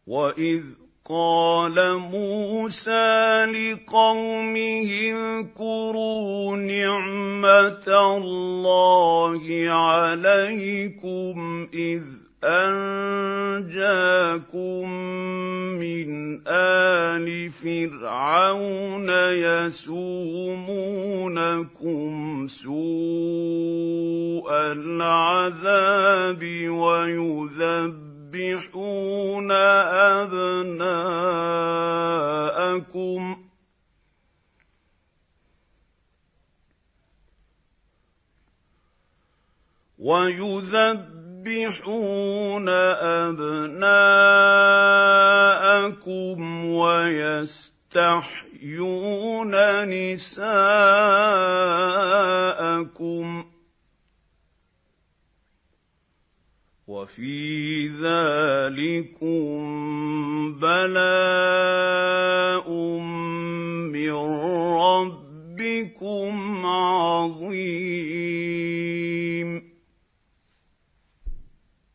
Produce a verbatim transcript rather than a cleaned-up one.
وَإِذْ قَالَ مُوسَىٰ لِقَوْمِهِ اذْكُرُوا نِعْمَةَ اللَّهِ عَلَيْكُمْ إِذْ أَنجَاكُم مِّنْ آلِ فِرْعَوْنَ يَسُومُونَكُمْ سُوءَ الْعَذَابِ وَيُذَبِّحُونَ أَبْنَاءَكُمْ وَيُذَبِّحُونَ أَبْنَاءَكُمْ وَيَسْتَحْيُونَ نِسَاءَكُمْ ۚ وَفِي ذَٰلِكُم بَلَاءٌ مِّن رَّبِّكُمْ عَظِيمٌ